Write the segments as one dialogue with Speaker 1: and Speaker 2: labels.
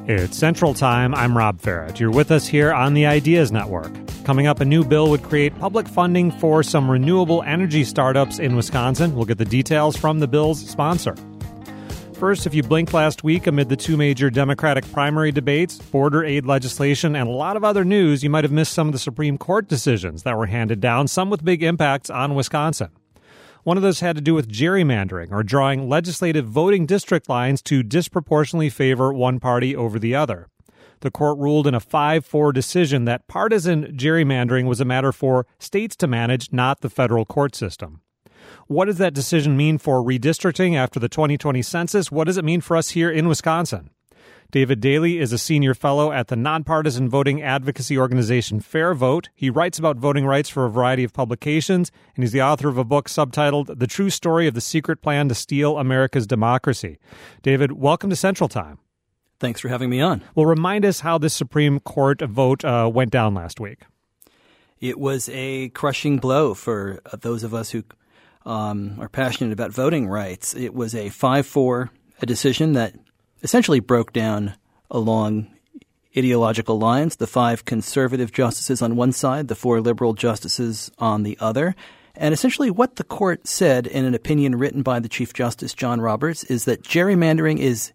Speaker 1: It's Central Time. I'm Rob Farrett. You're with us here on the Ideas Network. Coming up, a new bill would create public funding for some renewable energy startups in Wisconsin. We'll get the details from the bill's sponsor. First, if you blinked last week amid the two major Democratic primary debates, border aid legislation, and a lot of other news, you might have missed some of the Supreme Court decisions that were handed down, some with big impacts on Wisconsin. One of those had to do with gerrymandering, or drawing legislative voting district lines to disproportionately favor one party over the other. The court ruled in a 5-4 decision that partisan gerrymandering was a matter for states to manage, not the federal court system. What does that decision mean for redistricting after the 2020 census? What does it mean for us here in Wisconsin? David Daley is a senior fellow at the nonpartisan voting advocacy organization Fair Vote. He writes about voting rights for a variety of publications, and he's the author of a book subtitled The True Story of the Secret Plan to Steal America's Democracy. David, welcome to Central Time.
Speaker 2: Thanks for having me on.
Speaker 1: Well, remind us how the Supreme Court vote went down last week.
Speaker 2: It was a crushing blow for those of us who are passionate about voting rights. It was a 5-4 decision that essentially broke down along ideological lines, the 5 conservative justices on one side, the 4 liberal justices on the other. And essentially what the court said in an opinion written by the Chief Justice, John Roberts, is that gerrymandering is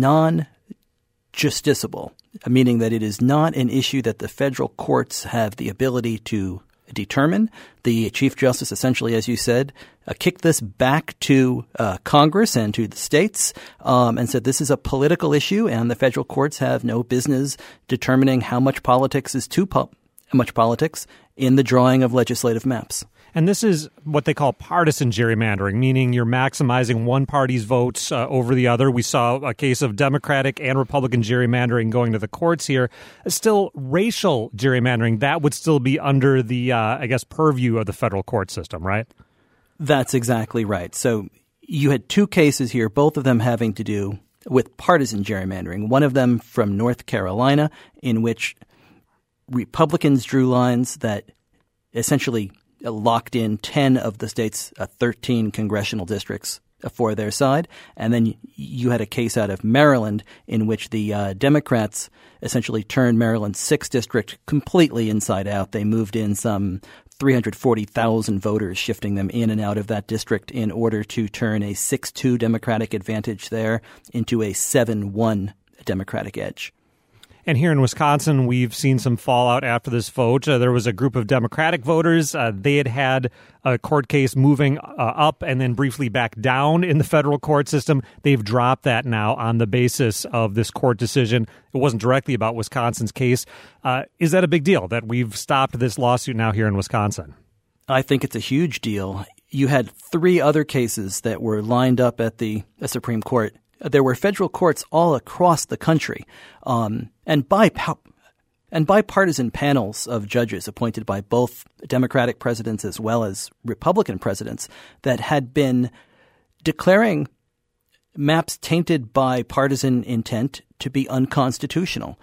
Speaker 2: non-justiciable, meaning that it is not an issue that the federal courts have the ability to determine. The Chief Justice essentially, as you said, kicked this back to Congress and to the states and said this is a political issue and the federal courts have no business determining how much politics is too much politics in the drawing of legislative maps.
Speaker 1: And this is what they call partisan gerrymandering, meaning you're maximizing one party's votes over the other. We saw a case of Democratic and Republican gerrymandering going to the courts here. Still, racial gerrymandering, that would still be under the, purview of the federal court system, right?
Speaker 2: That's exactly right. So you had 2 cases here, both of them having to do with partisan gerrymandering. One of them from North Carolina, in which Republicans drew lines that essentially locked in 10 of the state's 13 congressional districts for their side. And then you had a case out of Maryland in which the Democrats essentially turned Maryland's 6th district completely inside out. They moved in some 340,000 voters, shifting them in and out of that district in order to turn a 6-2 Democratic advantage there into a 7-1 Democratic edge.
Speaker 1: And here in Wisconsin, we've seen some fallout after this vote. There was a group of Democratic voters. They had a court case moving up and then briefly back down in the federal court system. They've dropped that now on the basis of this court decision. It wasn't directly about Wisconsin's case. Is that a big deal that we've stopped this lawsuit now here in Wisconsin?
Speaker 2: I think it's a huge deal. You had 3 other cases that were lined up at the Supreme Court. There were federal courts all across the country, and bipartisan panels of judges appointed by both Democratic presidents as well as Republican presidents that had been declaring maps tainted by partisan intent to be unconstitutional.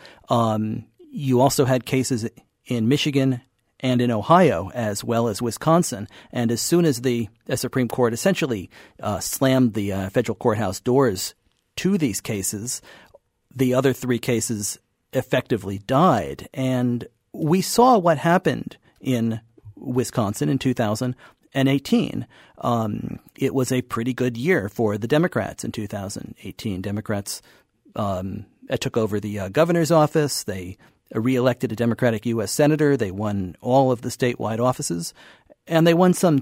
Speaker 2: You also had cases in Michigan and in Ohio as well as Wisconsin. And as soon as the Supreme Court essentially slammed the federal courthouse doors to these cases, the other 3 cases effectively died. And we saw what happened in Wisconsin in 2018. It was a pretty good year for the Democrats in 2018. Democrats took over the governor's office. They reelected a Democratic U.S. senator. They won all of the statewide offices. And they won some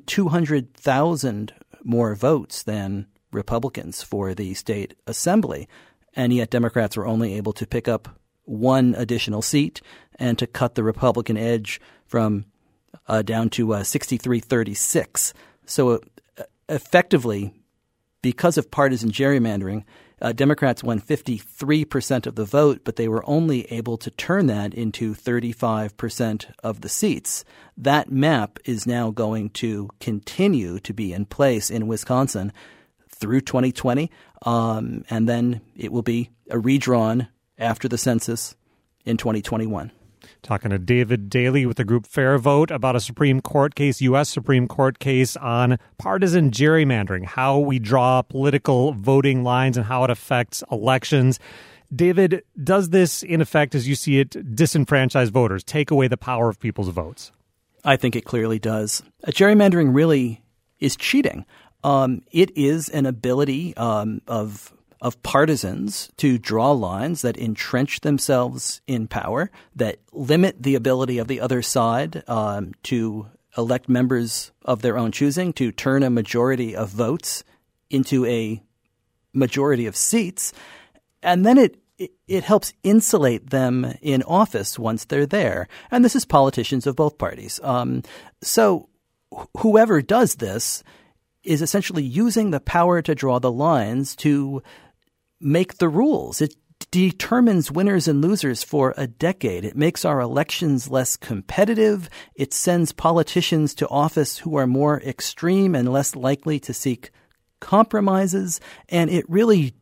Speaker 2: 200,000 more votes than Republicans for the state assembly. And yet Democrats were only able to pick up 1 additional seat and to cut the Republican edge from down to 63-36. So effectively, because of partisan gerrymandering, Democrats won 53% of the vote, but they were only able to turn that into 35% of the seats. That map is now going to continue to be in place in Wisconsin through 2020, and then it will be redrawn after the census in 2021.
Speaker 1: Talking to David Daley with the group Fair Vote about a Supreme Court case, U.S. Supreme Court case on partisan gerrymandering, how we draw political voting lines and how it affects elections. David, does this, in effect, as you see it, disenfranchise voters, take away the power of people's votes?
Speaker 2: I think it clearly does. Gerrymandering really is cheating. It is an ability of partisans to draw lines that entrench themselves in power, that limit the ability of the other side to elect members of their own choosing, to turn a majority of votes into a majority of seats. And then it helps insulate them in office once they're there. And this is politicians of both parties. So whoever does this is essentially using the power to draw the lines to make the rules. It determines winners and losers for a decade. It makes our elections less competitive. It sends politicians to office who are more extreme and less likely to seek compromises. And it really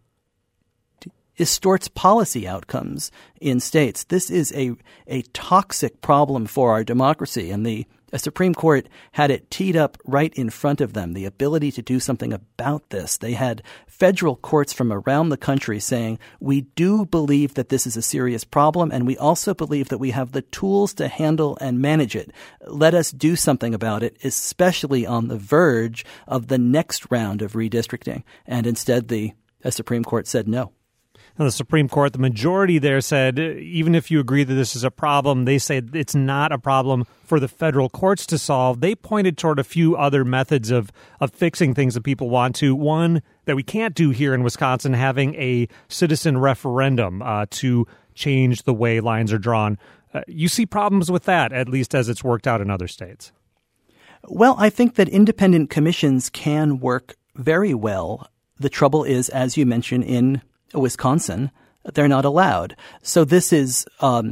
Speaker 2: distorts policy outcomes in states. This is a toxic problem for our democracy, and the Supreme Court had it teed up right in front of them, the ability to do something about this. They had federal courts from around the country saying, we do believe that this is a serious problem, and we also believe that we have the tools to handle and manage it. Let us do something about it, especially on the verge of the next round of redistricting. And instead, the Supreme Court said no.
Speaker 1: Now, the Supreme Court, the majority there said, even if you agree that this is a problem, they say it's not a problem for the federal courts to solve. They pointed toward a few other methods of fixing things that people want to. One that we can't do here in Wisconsin, having a citizen referendum to change the way lines are drawn. You see problems with that, at least as it's worked out in other states.
Speaker 2: Well, I think that independent commissions can work very well. The trouble is, as you mentioned, in Wisconsin, they're not allowed. So this is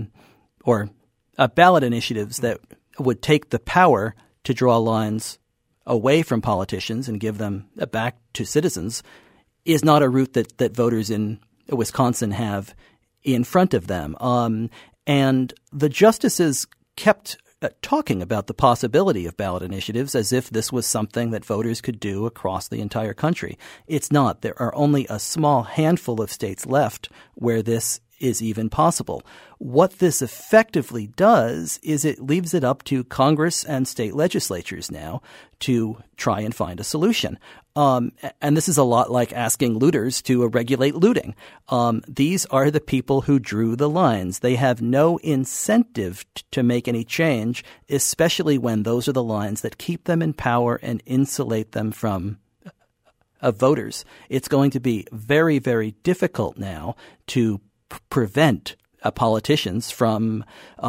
Speaker 2: ballot initiatives that would take the power to draw lines away from politicians and give them back to citizens is not a route that voters in Wisconsin have in front of them. And the justices kept talking about the possibility of ballot initiatives as if this was something that voters could do across the entire country. It's not. There are only a small handful of states left where this is even possible. What this effectively does is it leaves it up to Congress and state legislatures now to try and find a solution. And this is a lot like asking looters to regulate looting. These are the people who drew the lines. They have no incentive to make any change, especially when those are the lines that keep them in power and insulate them from voters. It's going to be very, very difficult now to prevent politicians from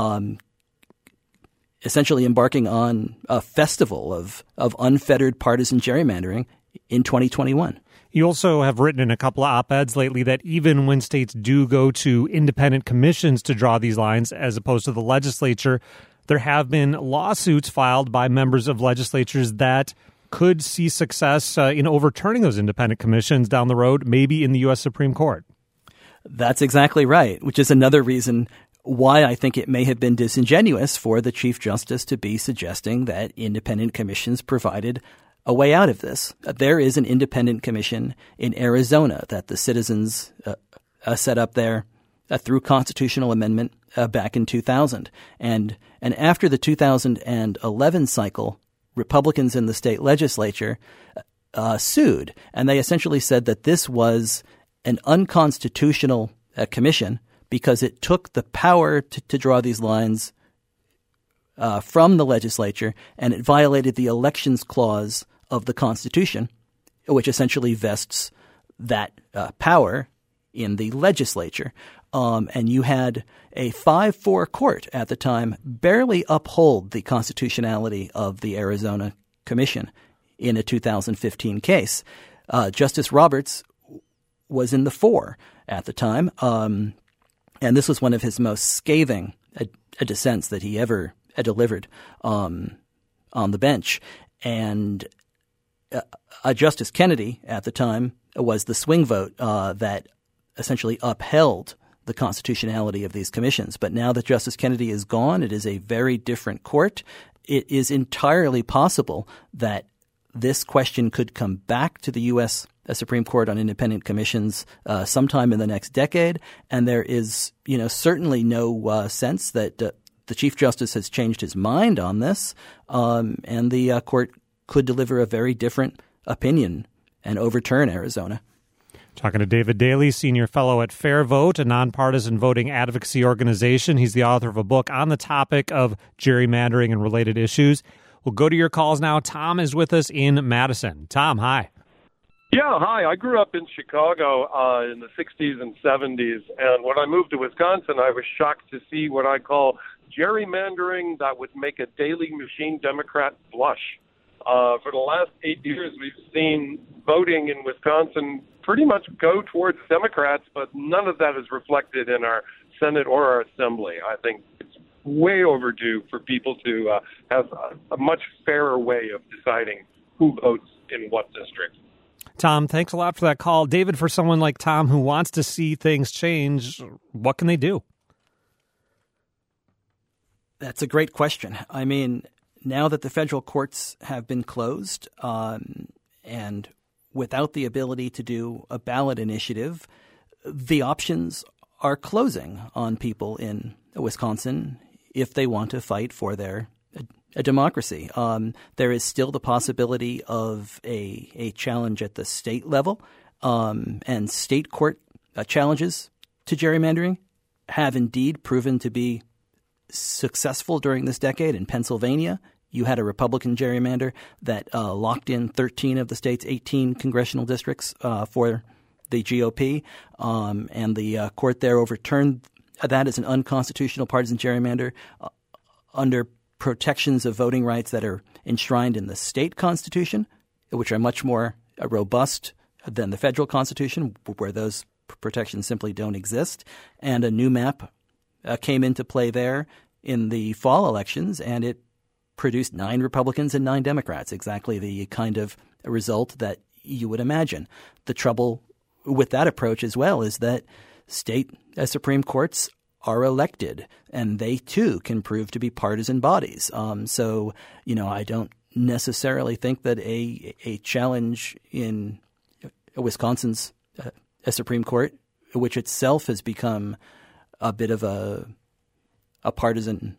Speaker 2: essentially embarking on a festival of unfettered partisan gerrymandering in 2021.
Speaker 1: You also have written in a couple of op-eds lately that even when states do go to independent commissions to draw these lines, as opposed to the legislature, there have been lawsuits filed by members of legislatures that could see success in overturning those independent commissions down the road, maybe in the U.S. Supreme Court.
Speaker 2: That's exactly right, which is another reason why I think it may have been disingenuous for the Chief Justice to be suggesting that independent commissions provided a way out of this. There is an independent commission in Arizona that the citizens set up there through constitutional amendment back in 2000. And after the 2011 cycle, Republicans in the state legislature sued, and they essentially said that this was an unconstitutional commission because it took the power to draw these lines from the legislature, and it violated the elections clause of the Constitution, which essentially vests that power in the legislature. And you had a 5-4 court at the time barely uphold the constitutionality of the Arizona Commission in a 2015 case. Justice Roberts was in the 4 at the time, and this was one of his most scathing dissents that he ever delivered on the bench. And Justice Kennedy at the time was the swing vote that essentially upheld the constitutionality of these commissions. But now that Justice Kennedy is gone, it is a very different court. It is entirely possible that this question could come back to the U.S. Supreme Court on independent commissions sometime in the next decade, and there is, certainly no sense that the Chief Justice has changed his mind on this, and the court could deliver a very different opinion and overturn Arizona.
Speaker 1: Talking to David Daley, Senior Fellow at Fair Vote, a nonpartisan voting advocacy organization. He's the author of a book on the topic of gerrymandering and related issues. We'll go to your calls now. Tom is with us in Madison. Tom, hi.
Speaker 3: Yeah, hi. I grew up in Chicago in the 60s and 70s, and when I moved to Wisconsin, I was shocked to see what I call gerrymandering that would make a Daley machine Democrat blush. For the last 8 years, we've seen voting in Wisconsin pretty much go towards Democrats, but none of that is reflected in our Senate or our Assembly. I think it's way overdue for people to have a much fairer way of deciding who votes in what district.
Speaker 1: Tom, thanks a lot for that call. David, for someone like Tom who wants to see things change, what can they do?
Speaker 2: That's a great question. I mean, now that the federal courts have been closed and without the ability to do a ballot initiative, the options are closing on people in Wisconsin if they want to fight for their democracy. There is still the possibility of a challenge at the state level, and state court challenges to gerrymandering have indeed proven to be successful during this decade. In Pennsylvania, you had a Republican gerrymander that locked in 13 of the state's 18 congressional districts for the GOP, and the court there overturned that as an unconstitutional partisan gerrymander under protections of voting rights that are enshrined in the state constitution, which are much more robust than the federal constitution, where those protections simply don't exist. And a new map came into play there in the fall elections, and it produced 9 Republicans and 9 Democrats, exactly the kind of result that you would imagine. The trouble with that approach as well is that state Supreme Courts are elected, and they too can prove to be partisan bodies. So, I don't necessarily think that a challenge in Wisconsin's Supreme Court, which itself has become a bit of a partisan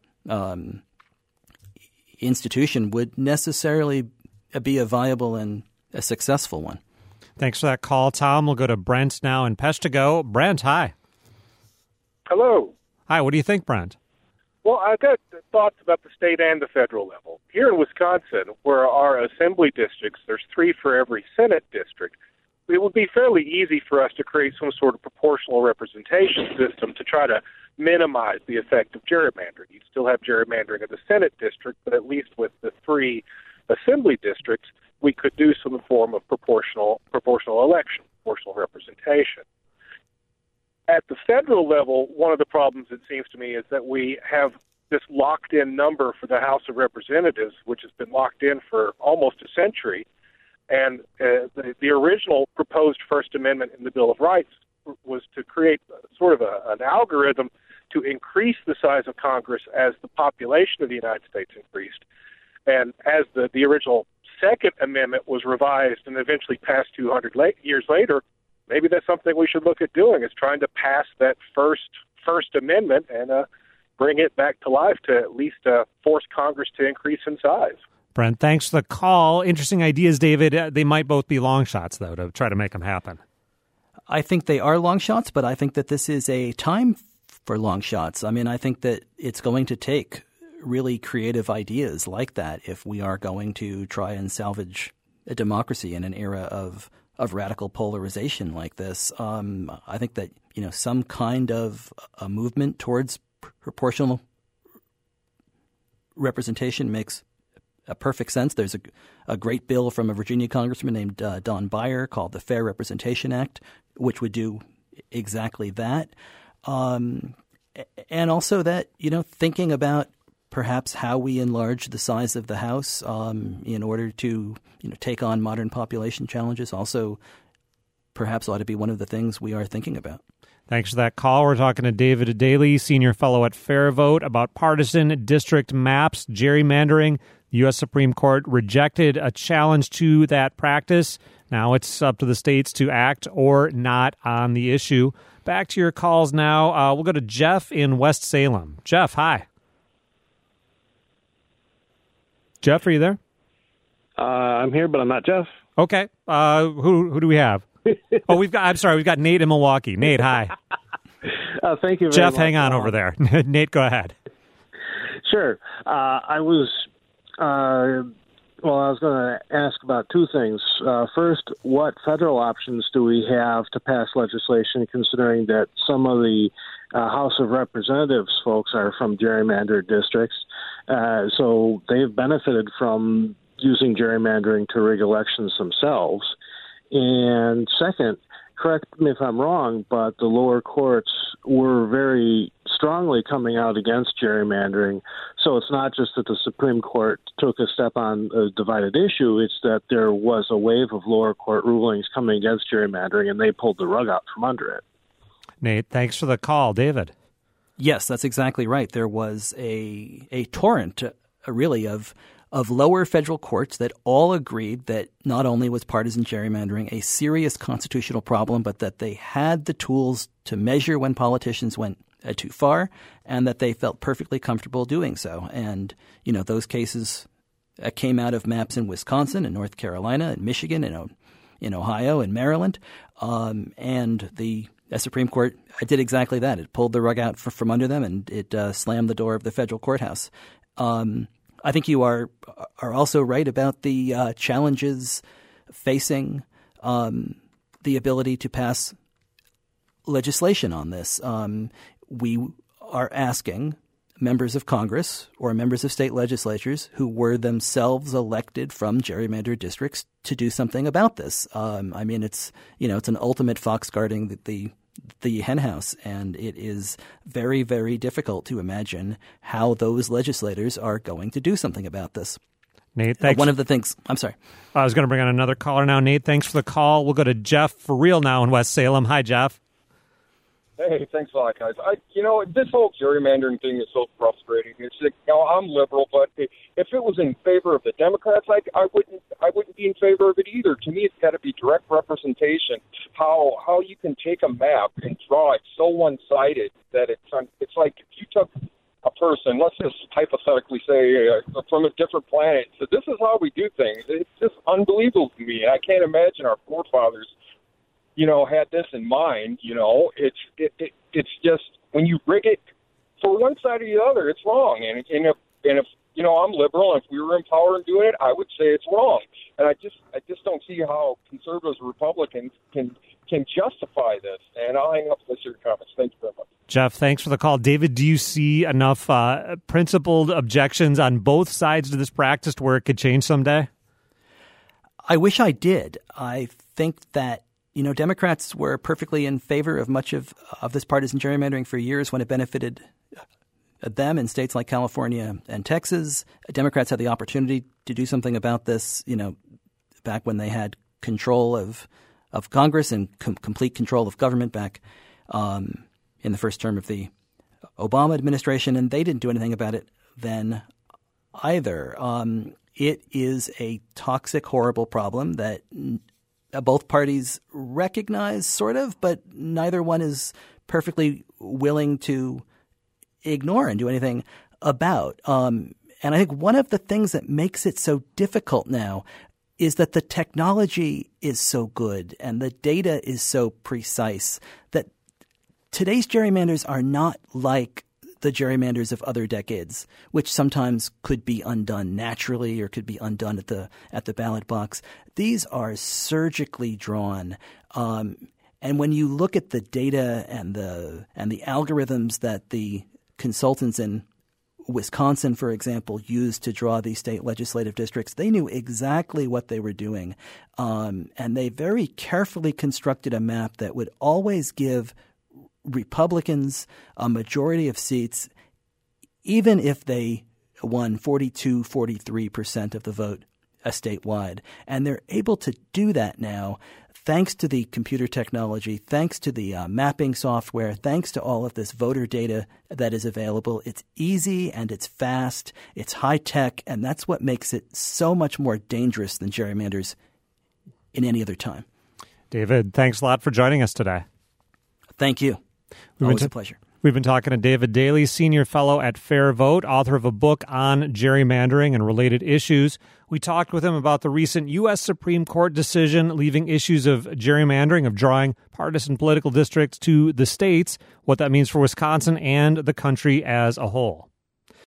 Speaker 2: institution, would necessarily be a viable and a successful one.
Speaker 1: Thanks for that call, Tom. We'll go to Brent now in Peshtigo. Brent, hi.
Speaker 4: Hello.
Speaker 1: Hi, what do you think, Brent?
Speaker 4: Well, I've got thoughts about the state and the federal level. Here in Wisconsin, where our assembly districts, there's 3 for every Senate district, it would be fairly easy for us to create some sort of proportional representation system to try to minimize the effect of gerrymandering. You'd still have gerrymandering in the Senate district, but at least with the 3 assembly districts, we could do some form of proportional election, proportional representation. At the federal level, one of the problems, it seems to me, is that we have this locked-in number for the House of Representatives, which has been locked in for almost a century. And the original proposed First Amendment in the Bill of Rights was to create sort of an algorithm to increase the size of Congress as the population of the United States increased. And as the original Second Amendment was revised and eventually passed 200 years later, maybe that's something we should look at doing, is trying to pass that First Amendment and bring it back to life to at least force Congress to increase in size.
Speaker 1: Brent, thanks for the call. Interesting ideas, David. They might both be long shots, though, to try to make them happen.
Speaker 2: I think they are long shots, but I think that this is a time for long shots. I mean, I think that it's going to take really creative ideas like that if we are going to try and salvage a democracy in an era of radical polarization like this. I think that, some kind of a movement towards proportional representation makes a perfect sense. There's a great bill from a Virginia congressman named Don Beyer called the Fair Representation Act, which would do exactly that. And also that, thinking about perhaps how we enlarge the size of the House in order to take on modern population challenges also perhaps ought to be one of the things we are thinking about.
Speaker 1: Thanks for that call. We're talking to David Daley, Senior Fellow at Fair Vote, about partisan district maps, gerrymandering, U.S. Supreme Court rejected a challenge to that practice. Now it's up to the states to act or not on the issue. Back to your calls now. We'll go to Jeff in West Salem. Jeff, hi. Jeff, are you there?
Speaker 5: I'm here, but I'm not Jeff.
Speaker 1: Okay. Who do we have? We've got Nate in Milwaukee. Nate, hi.
Speaker 5: Thank you very
Speaker 1: Jeff,
Speaker 5: much.
Speaker 1: hang on over there. Nate, go ahead.
Speaker 5: Sure. I was going to ask about two things. First, what federal options do we have to pass legislation, considering that some of the House of Representatives folks are from gerrymandered districts, so they've benefited from using gerrymandering to rig elections themselves. And second, correct me if I'm wrong, but the lower courts were very strongly coming out against gerrymandering. So it's not just that the Supreme Court took a step on a divided issue, it's that there was a wave of lower court rulings coming against gerrymandering, and they pulled the rug out from under it.
Speaker 1: Nate, thanks for the call. David?
Speaker 2: Yes, that's exactly right. There was a torrent, really, of lower federal courts that all agreed that not only was partisan gerrymandering a serious constitutional problem, but that they had the tools to measure when politicians went too far, and that they felt perfectly comfortable doing so. And, those cases came out of maps in Wisconsin and North Carolina and Michigan and in Ohio and Maryland. And the Supreme Court did exactly that. It pulled the rug out from under them, and it slammed the door of the federal courthouse. I think you are also right about the challenges facing the ability to pass legislation on this. We are asking members of Congress or members of state legislatures who were themselves elected from gerrymandered districts to do something about this. It's an ultimate fox guarding the henhouse, and it is very, very difficult to imagine how those legislators are going to do something about this.
Speaker 1: Nate, thanks.
Speaker 2: One of the things – I'm sorry.
Speaker 1: I was going to bring on another caller now. Nate, thanks for the call. We'll go to Jeff for real now in West Salem. Hi, Jeff.
Speaker 3: Hey, thanks a lot, guys. This whole gerrymandering thing is so frustrating. It's like, I'm liberal, but if it was in favor of the Democrats, I wouldn't be in favor of it either. To me, it's got to be direct representation. How you can take a map and draw it so one-sided that it's like if you took a person, let's just hypothetically say from a different planet, so this is how we do things. It's just unbelievable to me. I can't imagine our forefathers had this in mind. It's just when you rig it for one side or the other, it's wrong. And if I'm liberal, and if we were in power and doing it, I would say it's wrong. And I just don't see how conservatives or Republicans can justify this. And I'll hang up with your comments. Thank you very much.
Speaker 1: Jeff, thanks for the call. David, do you see enough principled objections on both sides to this practice to where it could change someday?
Speaker 2: I wish I did. I think that Democrats were perfectly in favor of much of this partisan gerrymandering for years when it benefited them in states like California and Texas. Democrats had the opportunity to do something about this, back when they had control of Congress and complete control of government back in the first term of the Obama administration, and they didn't do anything about it then either. It is a toxic, horrible problem that both parties recognize, sort of, but neither one is perfectly willing to ignore and do anything about. And I think one of the things that makes it so difficult now is that the technology is so good and the data is so precise that today's gerrymanders are not like the gerrymanders of other decades, which sometimes could be undone naturally or could be undone at the ballot box. These are surgically drawn. And when you look at the data and the algorithms that the consultants in Wisconsin, for example, used to draw these state legislative districts, they knew exactly what they were doing. And they very carefully constructed a map that would always give Republicans a majority of seats, even if they won 43% of the vote statewide. And they're able to do that now thanks to the computer technology, thanks to the mapping software, thanks to all of this voter data that is available, it's easy and it's fast, it's high tech, and that's what makes it so much more dangerous than gerrymanders in any other time.
Speaker 1: David, thanks a lot for joining us today.
Speaker 2: Thank you. Always a pleasure.
Speaker 1: We've been talking to David Daley, Senior Fellow at Fair Vote, author of a book on gerrymandering and related issues. We talked with him about the recent U.S. Supreme Court decision leaving issues of gerrymandering, of drawing partisan political districts to the states, what that means for Wisconsin and the country as a whole.